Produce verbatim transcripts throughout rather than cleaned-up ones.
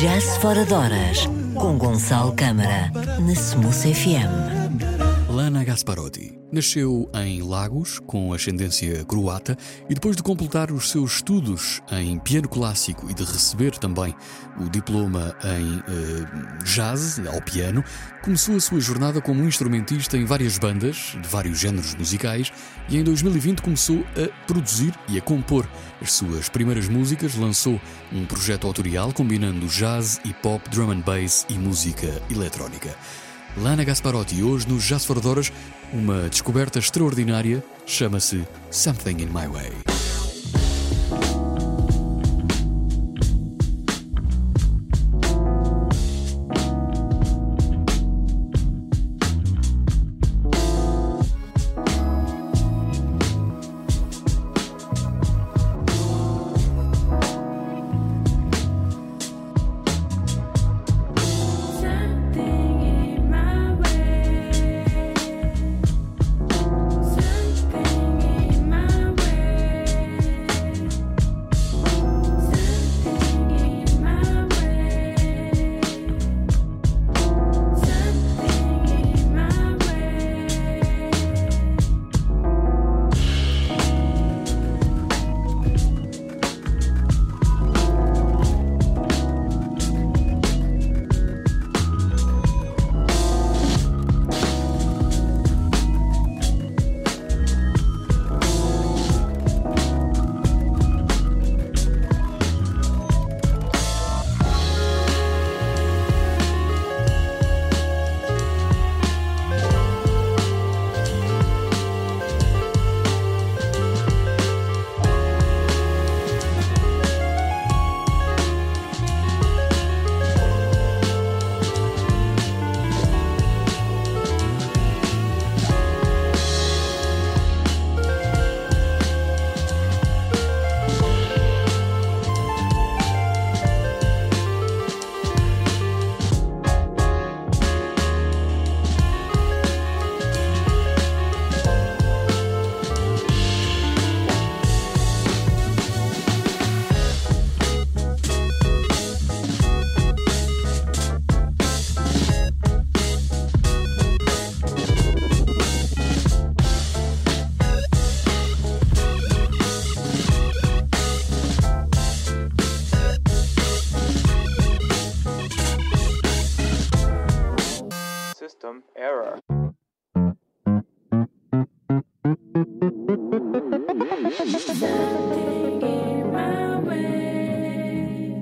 Jazz Fora de Horas, com Gonçalo Câmara, na Smooth F M. Lana Gasparotti nasceu em Lagos, com ascendência croata, e depois de completar os seus estudos em piano clássico e de receber também o diploma em uh, jazz, ao piano, começou a sua jornada como instrumentista em várias bandas de vários géneros musicais e em dois mil e vinte começou a produzir e a compor as suas primeiras músicas. Lançou um projeto autorial combinando jazz, hip-hop, drum and bass e música eletrónica. Lana Gasparotti, hoje nos Jazz Fora de Horas, uma descoberta extraordinária, chama-se Something in My Way. System error. Something in my way.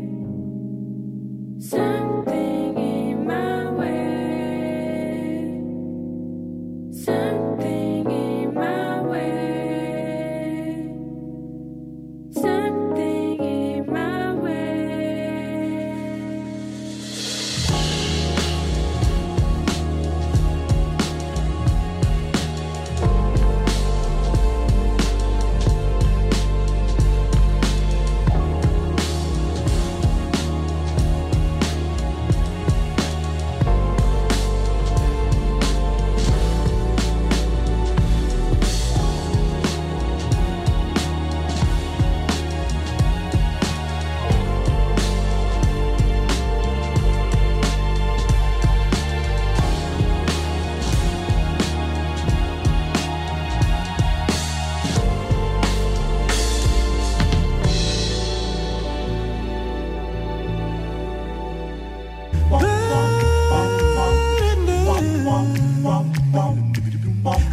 Something in my way. Something in my way. Something in my way.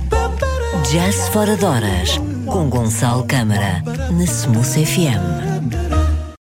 Jazz Fora de Horas, com Gonçalo Câmara, na Smooth F M.